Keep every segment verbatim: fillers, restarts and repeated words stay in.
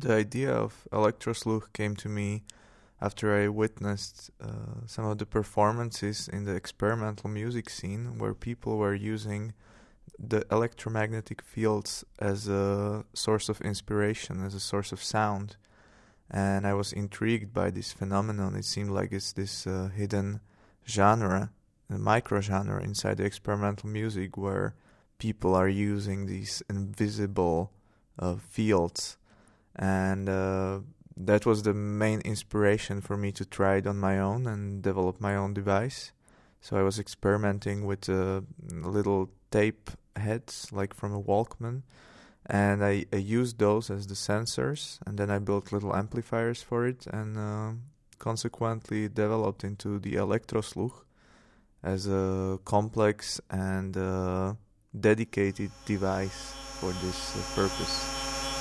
The idea of Elektrosluch came to me after I witnessed uh, some of the performances in the experimental music scene where people were using the electromagnetic fields as a source of inspiration, as a source of sound. And I was intrigued by this phenomenon. It seemed like it's this uh, hidden genre, a micro-genre inside the experimental music where people are using these invisible uh, fields. And uh, that was the main inspiration for me to try it on my own and develop my own device. So I was experimenting with uh, little tape heads, like from a Walkman, and I, I used those as the sensors, and then I built little amplifiers for it, and uh, consequently developed into the Elektrosluch as a complex and uh, dedicated device for this uh, purpose.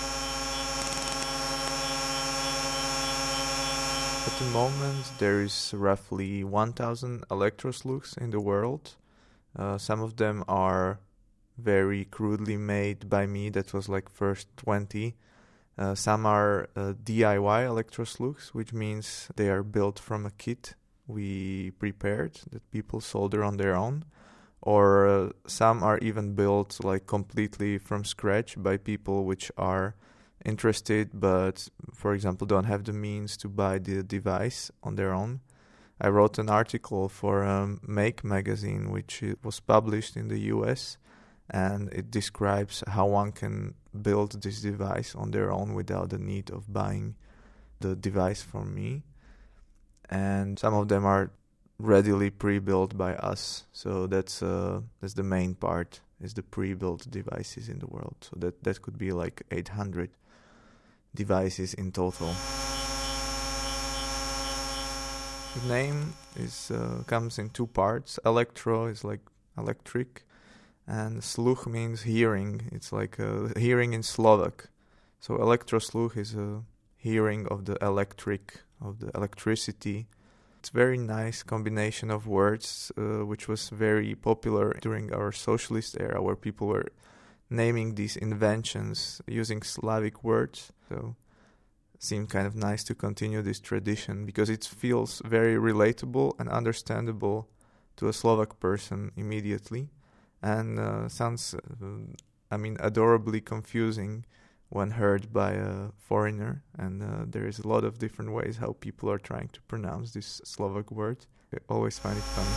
At the moment, there is roughly one thousand Elektrosluchs in the world. Uh, some of them are very crudely made by me. That was like first twenty. Uh, some are uh, D I Y Elektrosluchs, which means they are built from a kit we prepared that people solder on their own. Or uh, some are even built like completely from scratch by people which are interested but, for example, don't have the means to buy the device on their own. I wrote an article for um, Make magazine, which was published in the U S, and it describes how one can build this device on their own without the need of buying the device from me. And some of them are readily pre-built by us, so that's uh, that's the main part, is the pre-built devices in the world. So that, that could be like eight hundred devices in total. The name is uh, comes in two parts. Elektro is like electric, and sluch means hearing. It's like a hearing in Slovak. So Elektrosluch is a hearing of the electric, of the electricity. It's a very nice combination of words, uh, which was very popular during our socialist era, where people were naming these inventions using Slavic words. So it seemed kind of nice to continue this tradition because it feels very relatable and understandable to a Slovak person immediately, and uh, sounds, uh, I mean, adorably confusing when heard by a foreigner. And uh, there is a lot of different ways how people are trying to pronounce this Slovak word. I always find it funny.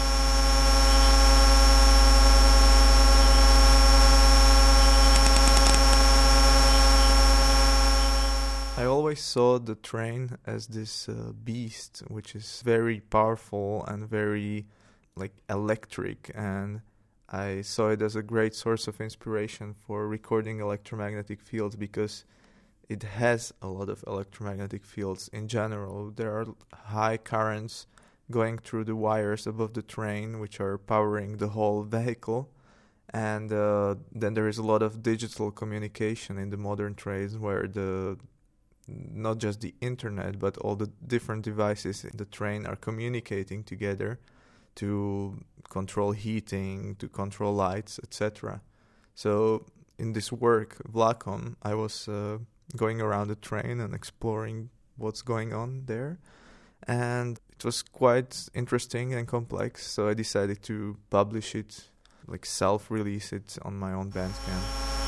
I always saw the train as this uh, beast, which is very powerful and very like electric, and I saw it as a great source of inspiration for recording electromagnetic fields because it has a lot of electromagnetic fields in general. There are high currents going through the wires above the train, which are powering the whole vehicle. And uh, then there is a lot of digital communication in the modern trains where the not just the internet, but all the different devices in the train are communicating together to control heating, to control lights, et cetera. So in this work, Vlakom, I was uh, going around the train and exploring what's going on there. And it was quite interesting and complex, so I decided to publish it, like self-release it on my own Bandcamp.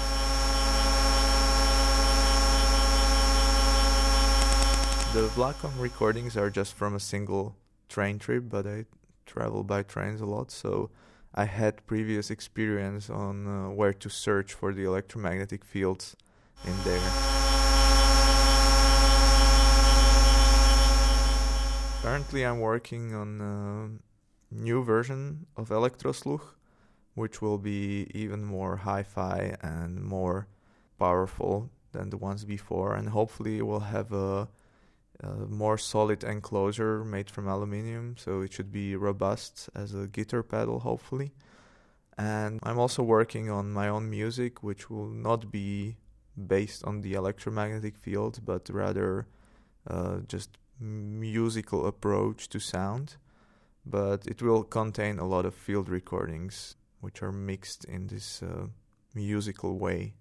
The Vlakom recordings are just from a single train trip, but I travel by trains a lot, so I had previous experience on uh, where to search for the electromagnetic fields in there. Currently I'm working on a new version of Elektrosluch, which will be even more hi-fi and more powerful than the ones before, and hopefully it will have a Uh, more solid enclosure made from aluminium, so it should be robust as a guitar pedal, hopefully. And I'm also working on my own music, which will not be based on the electromagnetic field, but rather uh, just musical approach to sound. But it will contain a lot of field recordings, which are mixed in this uh, musical way.